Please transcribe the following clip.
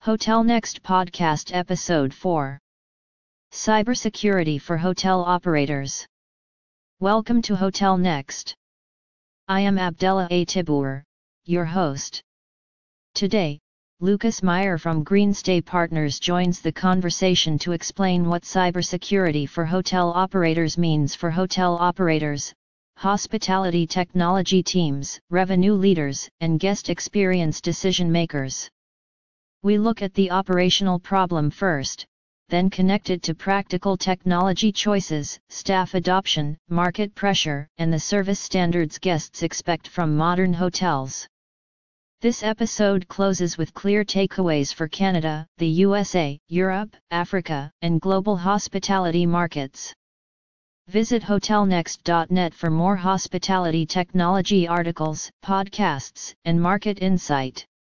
Hotel Next Podcast Episode 4. Cybersecurity for Hotel Operators. Welcome to Hotel Next. I am Abdella A. Tibur, your host. Today, Lucas Meyer from Greenstay Partners joins the conversation to explain what cybersecurity for hotel operators means for hotel operators, hospitality technology teams, revenue leaders, and guest experience decision makers. We look at the operational problem first, then connect it to practical technology choices, staff adoption, market pressure, and the service standards guests expect from modern hotels. This episode closes with clear takeaways for Canada, the USA, Europe, Africa, and global hospitality markets. Visit hotelnext.net for more hospitality technology articles, podcasts, and market insight.